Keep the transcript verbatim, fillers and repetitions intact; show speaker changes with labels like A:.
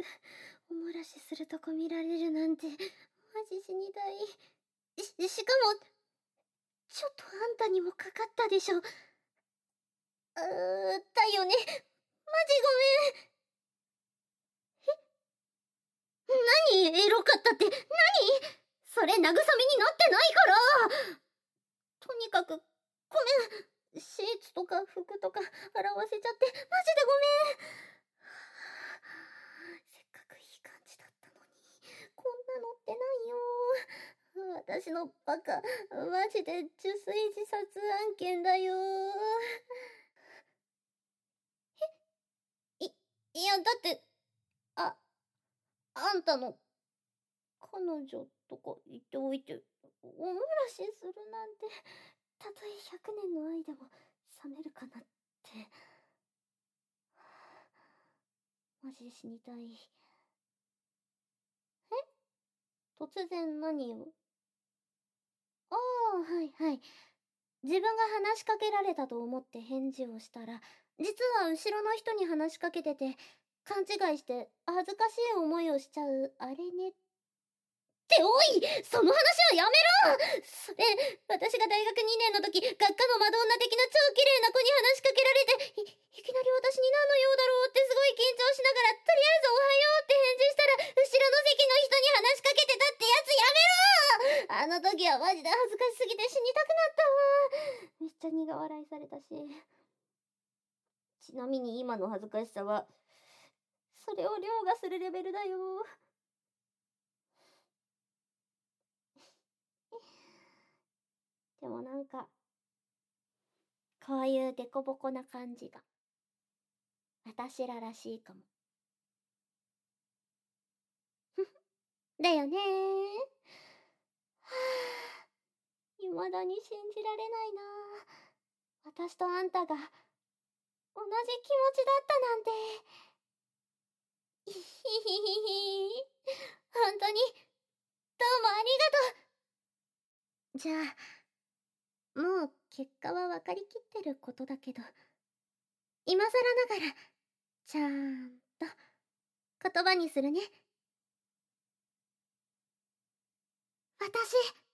A: お漏らしするとこ見られるなんて、マジ死にたい。し、しかも、ちょっとあんたにもかかったでしょ。うー、だよね。マジごめん。え？何エロかったって、何？それ慰めになってないから。とにかく、ごめん。シーツとか服とか洗わせちゃって、マジでごめん。せっかくいい感じだったのに、こんなのってないよ。私のバカ、マジで受水自殺案件だよ。え？い、いや、だって、あ、あんたの、彼女とか言っておいて、お漏らしするなんて、たとえひゃくねんの愛でも冷めるかなって。マジで死にたい。え？突然何を？ああ、はいはい。自分が話しかけられたと思って返事をしたら、実は後ろの人に話しかけてて、勘違いして恥ずかしい思いをしちゃう、あれね。っておい！その話はやめろ！それ、私が大学にねんの時、学科のマドンナ的な超綺麗な子に話しかけられて、い、いきなり私に何の用だろうってすごい緊張しながら、とりあえずおはようって返事したら、後ろの席の人に話しかけてたってやつやめろ！あの時はマジで恥ずかしすぎて死にたくなったわ。めっちゃ苦笑いされたし。ちなみに今の恥ずかしさは、それを凌駕するレベルだよ。でもなんか、こういうデコボコな感じが、私ららしいかも。ふふ。だよねー。はぁ。未だに信じられないなぁ。私とあんたが、同じ気持ちだったなんて。ひひひひひ。本当に、どうもありがとう。じゃあ、もう結果は分かりきってることだけど、今更ながら、ちゃんと言葉にするね。私